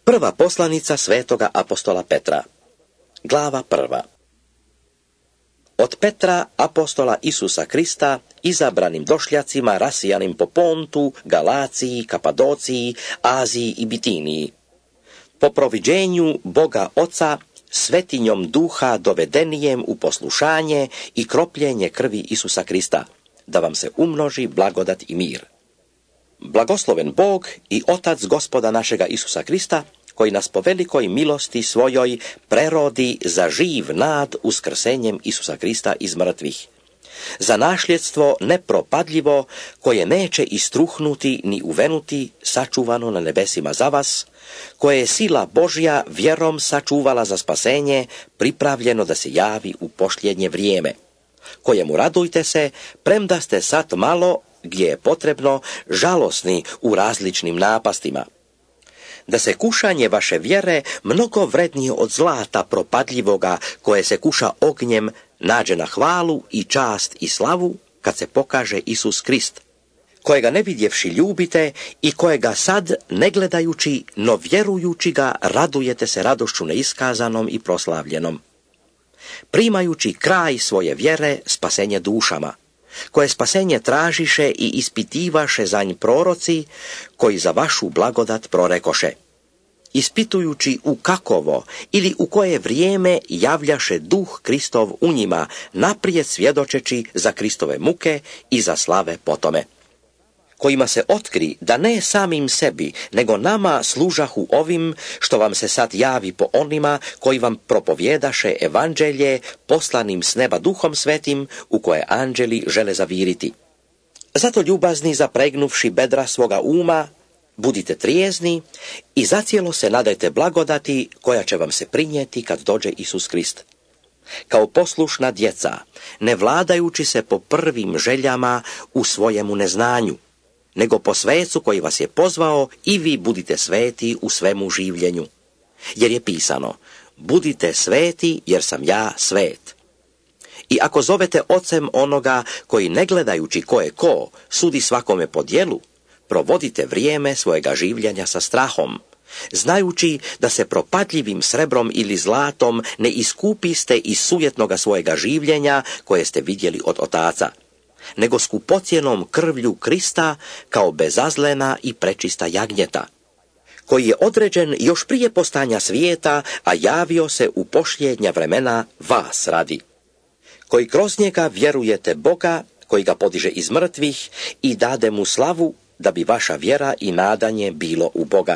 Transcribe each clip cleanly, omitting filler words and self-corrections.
Prva poslanica svetoga apostola Petra. Glava 1. Od Petra, apostola Isusa Krista, izabranim došljacima rasijanim po Pontu, Galaciji, Kapadociji, Aziji i Bitiniji. Po proviđenju Boga Oca, svetinjom duha dovedenijem u poslušanje i kropljenje krvi Isusa Krista, da vam se umnoži blagodat i mir. Blagosloven Bog i Otac Gospoda našega Isusa Krista, koji nas po velikoj milosti svojoj prerodi za živ nad uskrsenjem Isusa Krista iz mrtvih. Za nasljedstvo nepropadljivo, koje neće istruhnuti ni uvenuti, sačuvano na nebesima za vas, koje je sila Božja vjerom sačuvala za spasenje, pripravljeno da se javi u posljednje vrijeme. Kojemu radujte se, premda ste sad malo, gdje je potrebno, žalosni u različnim napastima. Da se kušanje vaše vjere mnogo vrednije od zlata propadljivoga, koje se kuša ognjem, nađe na hvalu i čast i slavu, kad se pokaže Isus Krist, kojega ne vidjevši ljubite i kojega sad, ne gledajući, no vjerujući ga, radujete se radošću neiskazanom i proslavljenom. Primajući kraj svoje vjere, spasenje dušama, koje spasenje tražiše i ispitivaše za nj proroci, koji za vašu blagodat prorekoše, ispitujući u kakovo ili u koje vrijeme javljaše duh Kristov u njima, naprijed svjedočeći za Kristove muke i za slave potome, kojima se otkri da ne samim sebi, nego nama služahu ovim, što vam se sad javi po onima koji vam propovjedaše evanđelje poslanim s neba Duhom Svetim, u koje anđeli žele zaviriti. Zato ljubazni, zapregnuvši bedra svoga uma, budite trijezni i zacijelo se nadajte blagodati koja će vam se prinijeti kad dođe Isus Krist. Kao poslušna djeca, ne vladajući se po prvim željama u svojemu neznanju, nego po svecu koji vas je pozvao, i vi budite sveti u svemu življenju. Jer je pisano, budite sveti jer sam ja svet. I ako zovete ocem onoga koji, ne gledajući ko je ko, sudi svakome po djelu, provodite vrijeme svojega življenja sa strahom, znajući da se propadljivim srebrom ili zlatom ne iskupiste iz sujetnoga svojega življenja koje ste vidjeli od otaca, nego skupocjenom krvlju Krista, kao bezazlena i prečista jagnjeta, koji je određen još prije postanja svijeta, a javio se u posljednja vremena vas radi, koji kroz njega vjerujete Boga, koji ga podiže iz mrtvih i dade mu slavu, da bi vaša vjera i nadanje bilo u Boga.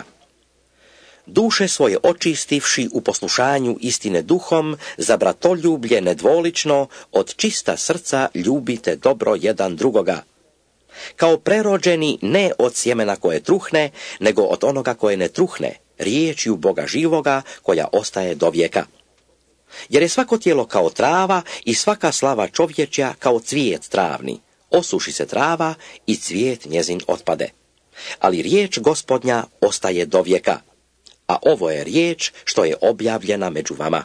Duše svoje očistivši u poslušanju istine duhom, za bratoljublje nedvolično, od čista srca ljubite dobro jedan drugoga. Kao prerođeni ne od sjemena koje truhne, nego od onoga koje ne truhne, riječju Boga živoga, koja ostaje do vijeka. Jer je svako tijelo kao trava i svaka slava čovječja kao cvijet travni. Osuši se trava i cvijet njezin otpade. Ali riječ Gospodnja ostaje do vijeka. A ovo je riječ što je objavljena među vama.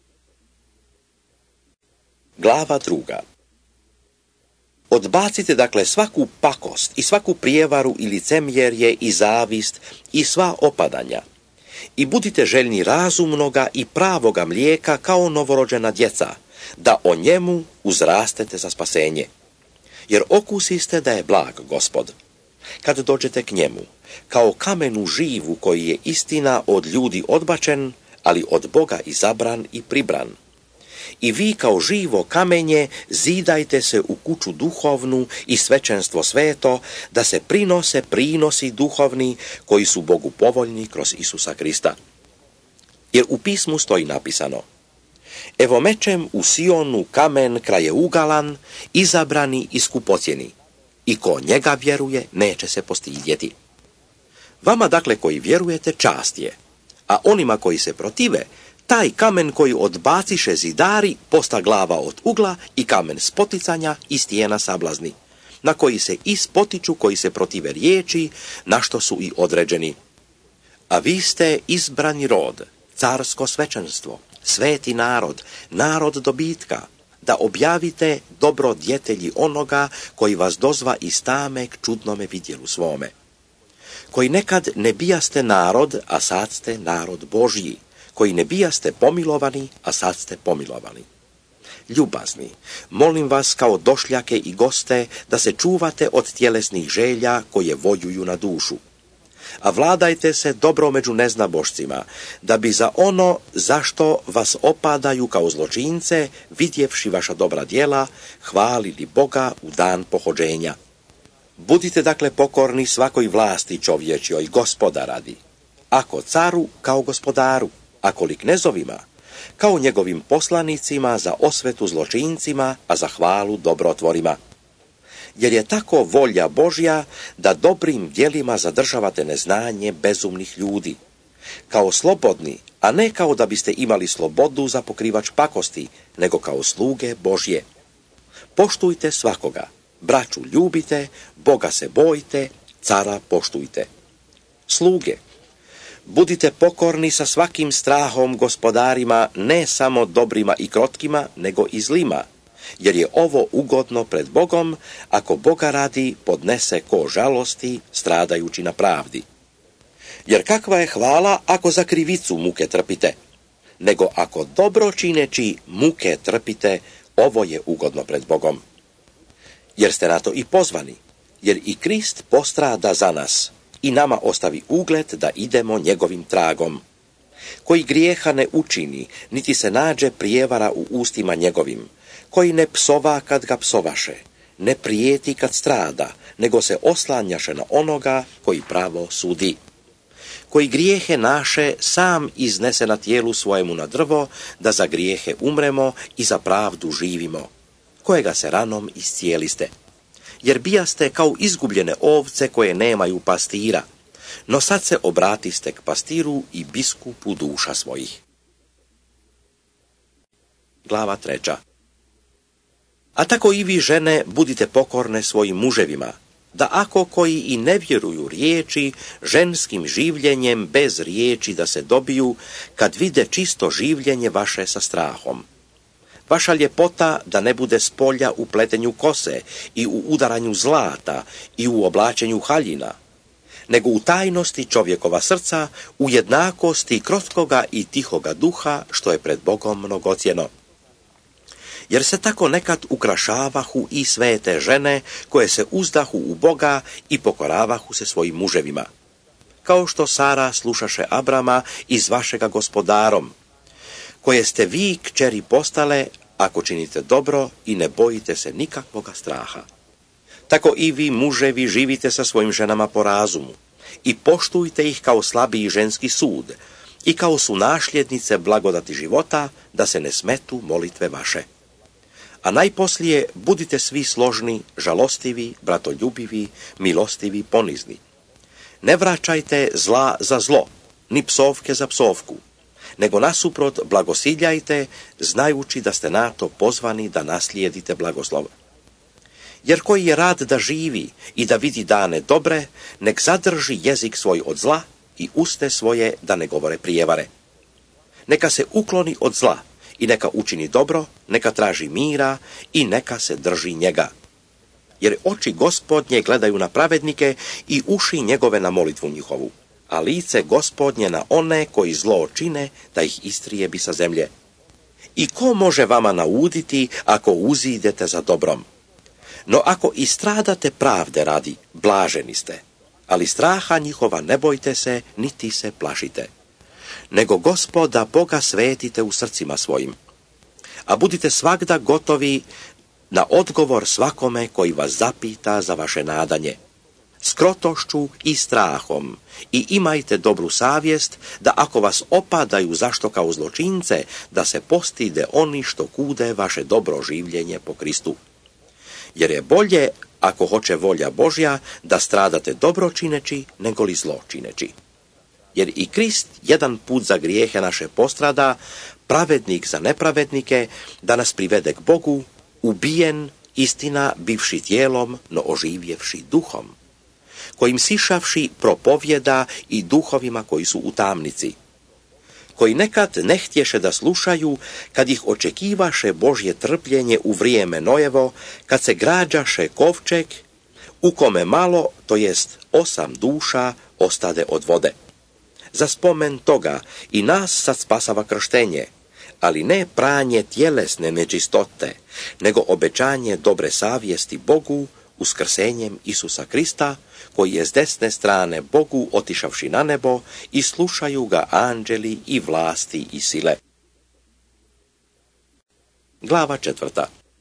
Glava 2. Odbacite dakle svaku pakost i svaku prijevaru i licemjerje i zavist i sva opadanja. I budite željni razumnoga i pravoga mlijeka kao novorođena djeca, da o njemu uzrastete za spasenje. Jer okusiste da je blag Gospod. Kad dođete k njemu, kao kamenu živu koji je istina od ljudi odbačen, ali od Boga izabran i pribran. I vi kao živo kamenje zidajte se u kuću duhovnu i svećenstvo sveto, da se prinose prinosi duhovni koji su Bogu povoljni kroz Isusa Krista. Jer u pismu stoji napisano: evo mečem u Sionu kamen krajeугаlan, izabrani i skupocjeni, i ko njega vjeruje neće se postidjeti. Vama dakle koji vjerujete čast je, a onima koji se protive, taj kamen koji odbaciše zidari posta glava od ugla i kamen spoticanja i stijena sablazni, na koji se i spotiču koji se protive riječi, na što su i određeni. A vi ste izbrani rod, carsko svećenstvo, sveti narod, narod dobitka, da objavite dobrodjetelji onoga koji vas dozva iz tame k čudnome vidjelu svome. koji nekad ne bijaste narod, a sad ste narod Božji, koji ne bijaste pomilovani, a sad ste pomilovani. Ljubazni, molim vas kao došljake i goste da se čuvate od tjelesnih želja koje vojuju na dušu. A vladajte se dobro među neznabošcima, da bi za ono zašto vas opadaju kao zločince, vidjevši vaša dobra djela, hvalili Boga u dan pohođenja. Budite dakle pokorni svakoj vlasti čovječjoj, Gospoda radi. Ako caru, kao gospodaru, ako li knezovima, kao njegovim poslanicima za osvetu zločincima, a za hvalu dobrotvorima. Jer je tako volja Božja da dobrim djelima zadržavate neznanje bezumnih ljudi. Kao slobodni, a ne kao da biste imali slobodu za pokrivač pakosti, nego kao sluge Božje. Poštujte svakoga, braću ljubite, Boga se bojte, cara poštujte. Sluge, budite pokorni sa svakim strahom gospodarima, ne samo dobrima i krotkima, nego i zlima, jer je ovo ugodno pred Bogom, ako Boga radi podnese ko žalosti, stradajući na pravdi. Jer kakva je hvala ako za krivicu muke trpite, nego ako dobro čineći muke trpite, ovo je ugodno pred Bogom. Jer ste na to i pozvani, jer i Krist postrada za nas i nama ostavi ugled da idemo njegovim tragom. Koji grijeha ne učini, niti se nađe prijevara u ustima njegovim, koji ne psova kad ga psovaše, ne prijeti kad strada, nego se oslanjaše na onoga koji pravo sudi. Koji grijehe naše sam iznese na tijelu svojemu na drvo, da za grijehe umremo i za pravdu živimo, kojega se ranom iscijeliste. Jer bijaste kao izgubljene ovce koje nemaju pastira, no sad se obratiste k pastiru i biskupu duša svojih. Glava 3. A tako i vi, žene, budite pokorne svojim muževima, da ako koji i ne vjeruju riječi, ženskim življenjem bez riječi da se dobiju, kad vide čisto življenje vaše sa strahom. Vaša ljepota da ne bude s polja u pletenju kose i u udaranju zlata i u oblačenju haljina, nego u tajnosti čovjekova srca, u jednakosti krotkoga i tihoga duha, što je pred Bogom mnogocjeno. Jer se tako nekad ukrašavahu i svete žene, koje se uzdahu u Boga i pokoravahu se svojim muževima. Kao što Sara slušaše Abrama iz vašega gospodarom, koje ste vi, kćeri, postale, ako činite dobro i ne bojite se nikakvoga straha. Tako i vi, muževi, živite sa svojim ženama po razumu i poštujte ih kao slabiji ženski sud i kao su nasljednice blagodati života, da se ne smetu molitve vaše. A najposlije budite svi složni, žalostivi, bratoljubivi, milostivi, ponizni. Ne vraćajte zla za zlo, ni psovke za psovku, nego nasuprot blagosiljajte, znajući da ste na to pozvani da naslijedite blagoslov. Jer koji je rad da živi i da vidi dane dobre, nek zadrži jezik svoj od zla i uste svoje da ne govore prijevare. Neka se ukloni od zla i neka učini dobro, neka traži mira i neka se drži njega. Jer oči Gospodnje gledaju na pravednike i uši njegove na molitvu njihovu, a lice Gospodnje na one koji zlo čine, da ih istrijebi sa zemlje. I ko može vama nauditi ako uzidete za dobrom? No ako i stradate pravde radi, blaženi ste, ali straha njihova ne bojte se, niti se plašite. Nego Gospoda Boga svetite u srcima svojim, a budite svagda gotovi na odgovor svakome koji vas zapita za vaše nadanje, s krotošću i strahom, i imajte dobru savjest, da ako vas opadaju zašto kao zločince, da se postide oni što kude vaše dobro življenje po Kristu. Jer je bolje, ako hoće volja Božja, da stradate dobro čineći, nego li zlo čineći. Jer i Krist jedan put za grijehe naše postrada, pravednik za nepravednike, da nas privede k Bogu, ubijen, istina, bivši tijelom, no oživjevši duhom, kojim sišavši propovjeda i duhovima koji su u tamnici, koji nekad ne htješe da slušaju, kad ih očekivaše Božje trpljenje u vrijeme Nojevo, kad se građaše kovčeg, u kome malo, to jest 8 duša, ostade od vode. Za spomen toga i nas sad spasava krštenje, ali ne pranje tjelesne nečistote, nego obećanje dobre savjesti Bogu uskrsenjem Isusa Krista, koji je s desne strane Bogu otišavši na nebo i slušaju ga anđeli i vlasti i sile. Glava 4.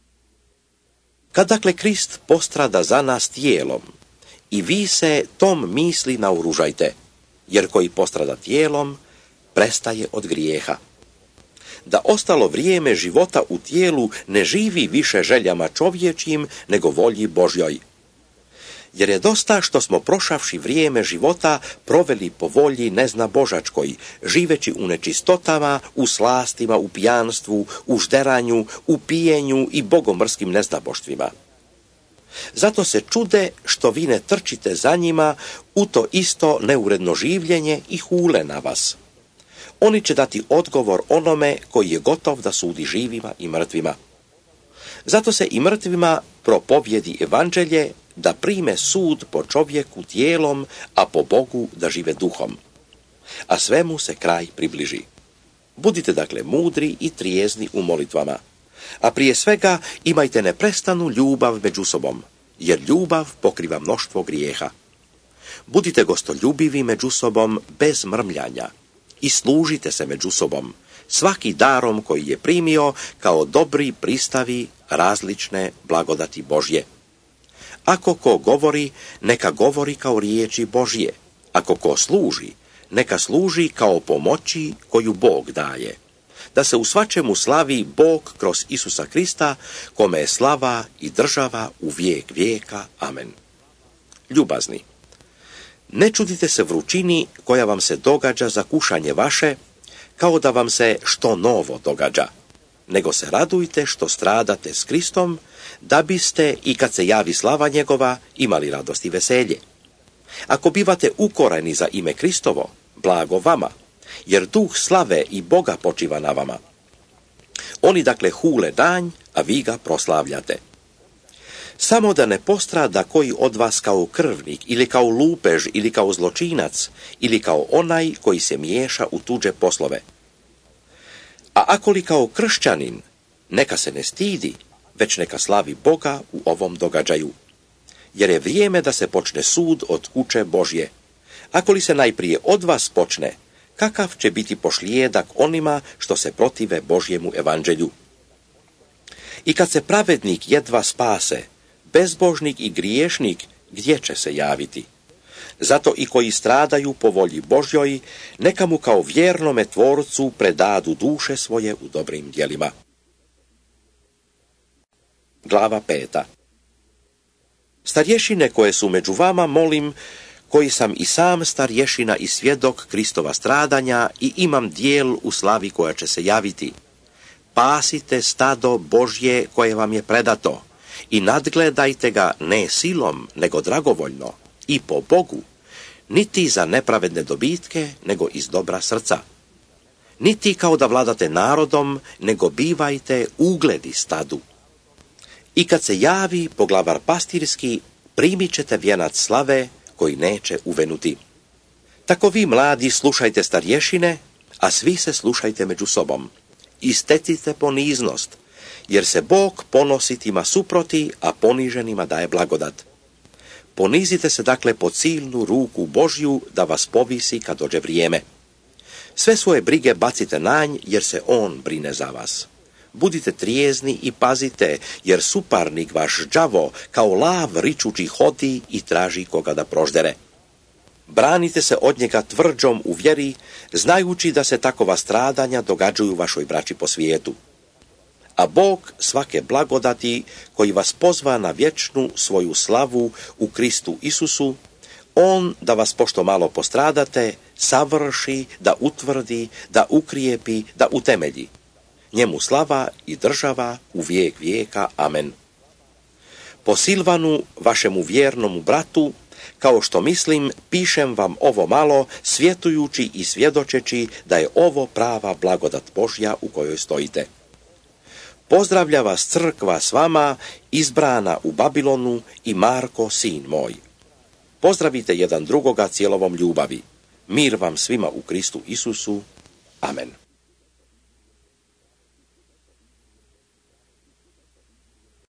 Kad dakle Krist postrada za nas tijelom, i vi se tom misli naoružajte, jer koji postrada tijelom, prestaje od grijeha. Da ostalo vrijeme života u tijelu ne živi više željama čovječjim, nego volji Božjoj. Jer je dosta što smo prošavši vrijeme života proveli po volji nezna Božačkoj, živeći u nečistotama, u slastima, u pijanstvu, u žderanju, u pijenju i bogomrskim neznaboštvima. Zato se čude što vi ne trčite za njima u to isto neuredno življenje i hule na vas. Oni će dati odgovor onome koji je gotov da sudi živima i mrtvima. Zato se i mrtvima propovjedi evanđelje da prime sud po čovjeku tijelom, a po Bogu da žive duhom. A svemu se kraj približi. Budite dakle mudri i trijezni u molitvama. A prije svega imajte neprestanu ljubav među sobom, jer ljubav pokriva mnoštvo grijeha. Budite gostoljubivi među sobom bez mrmljanja i služite se među sobom, svaki darom koji je primio kao dobri pristavi različne blagodati Božje. Ako ko govori, neka govori kao riječi Božje. Ako ko služi, neka služi kao pomoći koju Bog daje. Da se u svačemu slavi Bog kroz Isusa Krista, kome je slava i država u vijek vijeka. Amen. Ljubazni, ne čudite se vrućini koja vam se događa za kušanje vaše, kao da vam se što novo događa, nego se radujte što stradate s Kristom, da biste, i kad se javi slava njegova, imali radost i veselje. Ako bivate ukoreni za ime Kristovo, blago vama, jer duh slave i Boga počiva na vama. Oni dakle hule danj, a vi ga proslavljate. Samo da ne postrada koji od vas kao krvnik, ili kao lupež, ili kao zločinac, ili kao onaj koji se miješa u tuđe poslove. A ako li kao kršćanin, neka se ne stidi, već neka slavi Boga u ovom događaju. Jer je vrijeme da se počne sud od kuće Božje. Ako li se najprije od vas počne, kakav će biti pošlijedak onima što se protive Božjemu evanđelju? I kad se pravednik jedva spase, bezbožnik i griješnik gdje će se javiti? Zato i koji stradaju po volji Božjoj, neka mu kao vjernome tvorcu predadu duše svoje u dobrim djelima. Glava 5. Starješine koje su među vama, molim, koji sam i sam starješina i svjedok Kristova stradanja i imam dijel u slavi koja će se javiti. Pasite stado Božje koje vam je predato i nadgledajte ga ne silom, nego dragovoljno i po Bogu, niti za nepravedne dobitke, nego iz dobra srca. Niti kao da vladate narodom, nego bivajte ugledi stadu. I kad se javi poglavar pastirski, primit ćete vijenac slave koji neće uvenuti. Tako vi mladi slušajte starješine, a svi se slušajte među sobom. Istetite poniznost, jer se Bog ponositima suproti, a poniženima daje blagodat. Ponizite se dakle pod silnu ruku Božju da vas povisi kad dođe vrijeme. Sve svoje brige bacite na nj, jer se on brine za vas. Budite trijezni i pazite, jer suparnik vaš đavo kao lav ričući hodi i traži koga da proždere. Branite se od njega tvrđom u vjeri, znajući da se takova stradanja događaju vašoj braći po svijetu. A Bog svake blagodati, koji vas pozva na vječnu svoju slavu u Kristu Isusu, on da vas pošto malo postradate, savrši, da utvrdi, da ukrijepi, da utemelji. Njemu slava i država u vijek vijeka. Amen. Po Silvanu, vašemu vjernomu bratu, kao što mislim, pišem vam ovo malo, svjetujući i svjedočeći da je ovo prava blagodat Božja u kojoj stojite. Pozdravlja vas crkva s vama, izbrana u Babilonu, i Marko, sin moj. Pozdravite jedan drugoga cijelovom ljubavi. Mir vam svima u Kristu Isusu. Amen.